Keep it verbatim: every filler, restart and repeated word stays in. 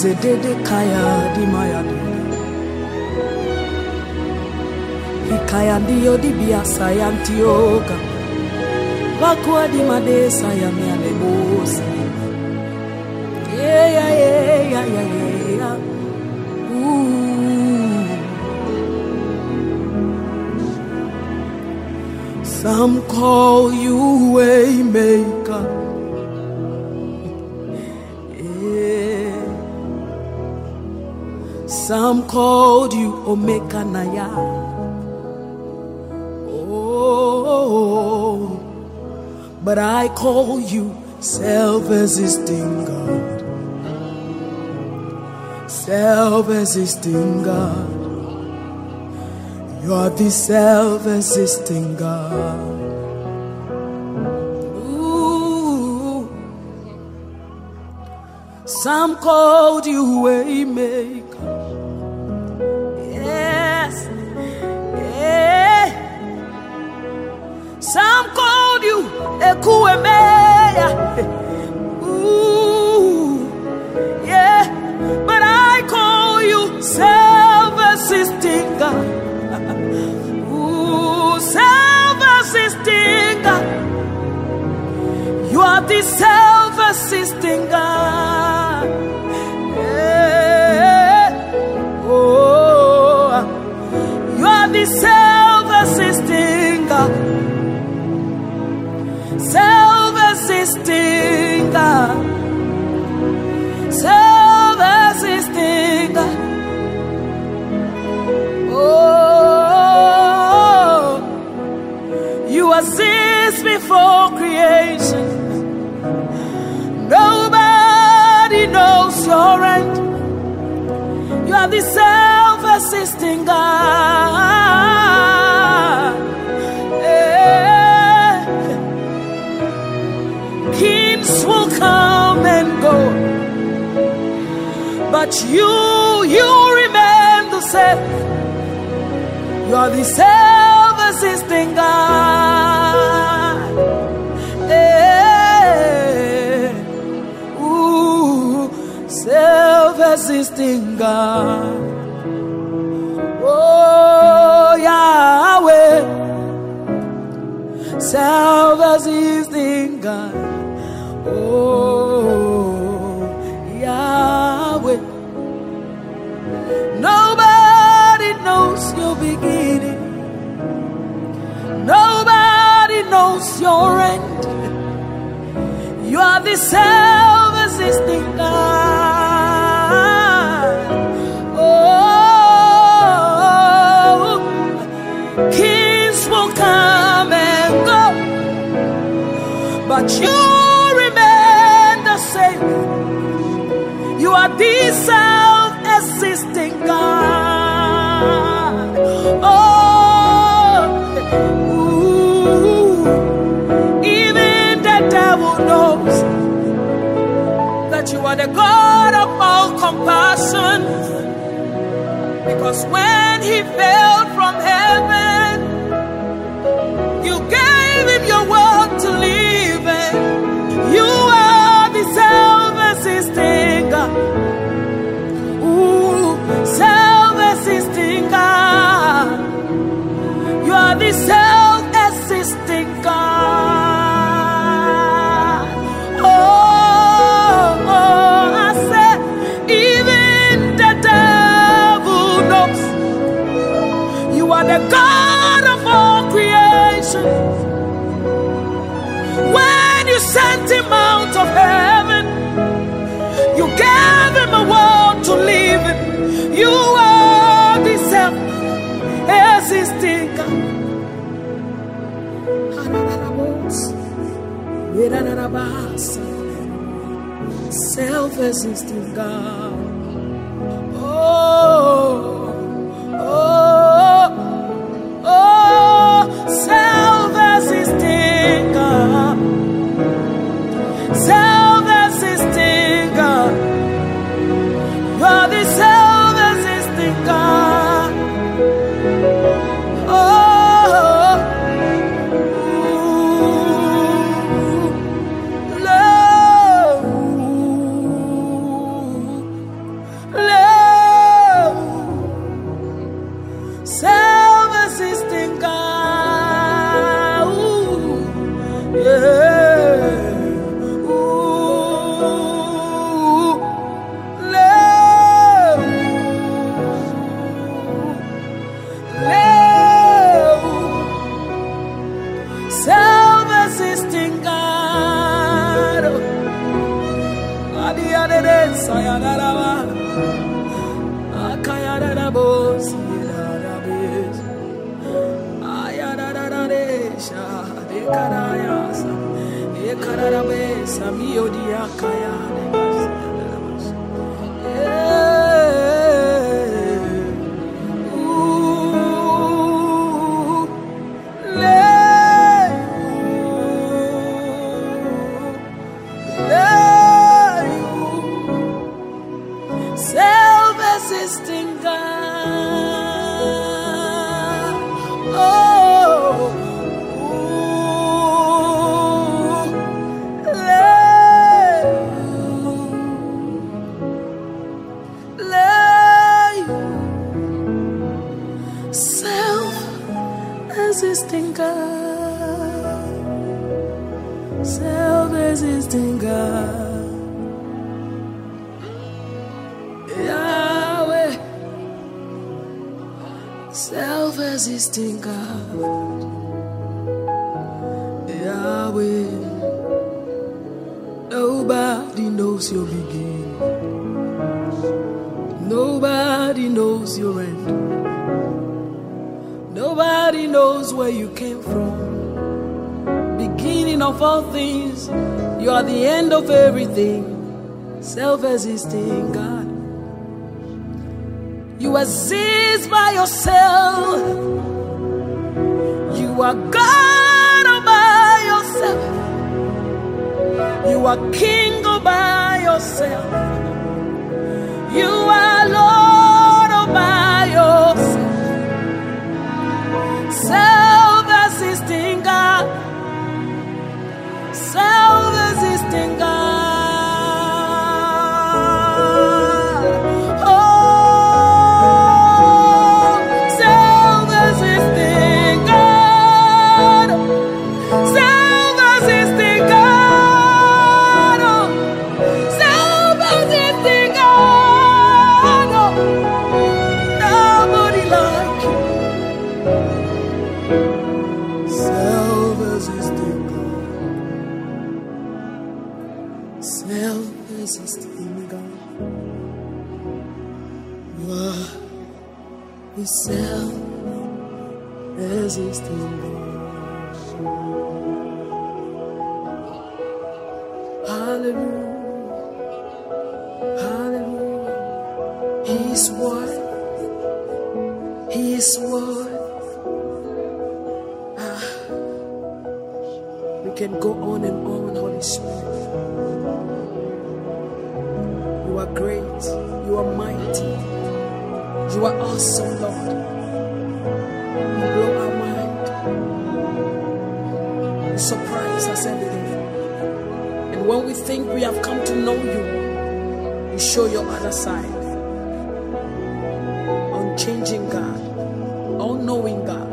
Zedede kaya di maya di. Hikaya ndiyo di biasa yantioka. Wakwa di madesa ya mialebosa. Yeah, yeah, yeah, yeah, yeah, yeah. Ooh. Some call you Waymaker. Yeah. Some called you Omega Naya. Oh, but I call you self-existing God. Self-existing God. You are the self-existing God. Ooh. Some called you Waymaker. Yes. Yeah. Some called you Ekuemeya. Ooh. Yeah. But I call you self-existing God. Ooh, self-existing God. You are the self-existing God. Yeah. Oh, you are the self-existing God. Self-existing God. Self-existing God. Oh, you exist before creation. Nobody knows your end. You are the self-existing God. Yeah. Kings will come and go, but you, you remain the same. You are the self-existing God. Yeah. Ooh, self-existing God. Oh, Yahweh, self-existing God. Oh, Yahweh. Nobody knows your beginning. Nobody knows your end. You are the self-existing God. Oh, kings will come and go, but you remain the same. You are the self-existing God. Oh, ooh, even the devil knows that you are the God of all compassion, because when he fell from heaven, you gave him your word to live in. You are the self-existing God. Ooh, self-existing God. You are the self-existing God. Oh, oh, I said, even the devil knows you are the God of all creation. When you sent him out of heaven, you gave him a world to live in. You are the self-existing God. Self-existing God. Oh, oh, oh, self-existing God. Self-existing God. You are the self-existing God. Oh, ooh, love. Self-existing God. Oh, lay, lay, self-existing God, self-existing God. Self-existing God, Yahweh. Nobody knows your beginning. Nobody knows your end. Nobody knows where you came from. Beginning of all things, you are the end of everything. Self-existing God. You exist by yourself. You are God all by yourself. You are King all by yourself. You are Lord all by yourself. Self-existing God. Self-existing God. Self-existing God, you are the self-existing God. Hallelujah, hallelujah. He is worth, He is worth. Ah, we can go on and on, Holy Spirit. You are great, you are mighty, you are awesome, Lord. You blow our mind, you surprise us every day. And when we think we have come to know you, you show your other side. Unchanging God, all-knowing God,